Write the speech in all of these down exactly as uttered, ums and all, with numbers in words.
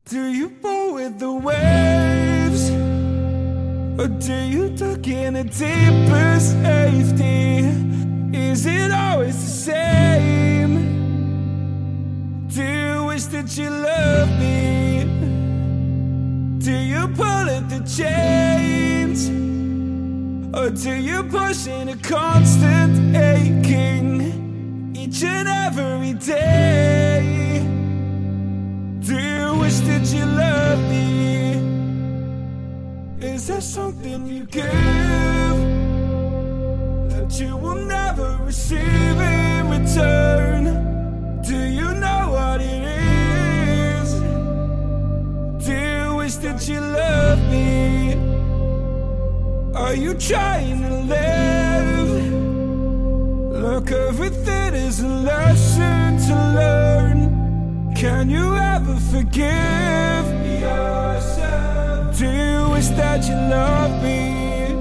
Do you bowl with the waves, or do you duck in a deeper safety? Is it always the same? Do you wish that you loved me? Do you pull at the chains, or do you push in a constant aching each and every day? Do you wish that you loved me? Is there something you give that you will never receive in return? Do you know what it is? Do you wish that you loved me? Are you trying to live? Look, everything is a lesson to learn. Can you ever forgive yourself? Do you wish that you loved me?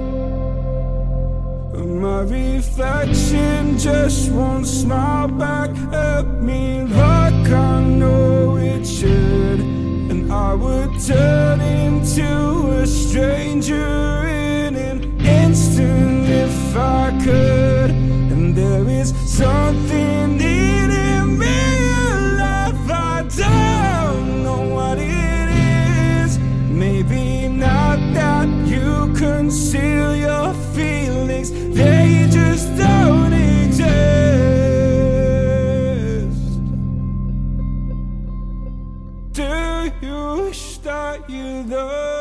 My reflection just won't smile back at me like I know it should, and I would turn into a stranger in an instant if I could. And there is something in me alive, I don't know what it is. Maybe not that you conceal your feelings, they just don't exist. Do you wish that you loved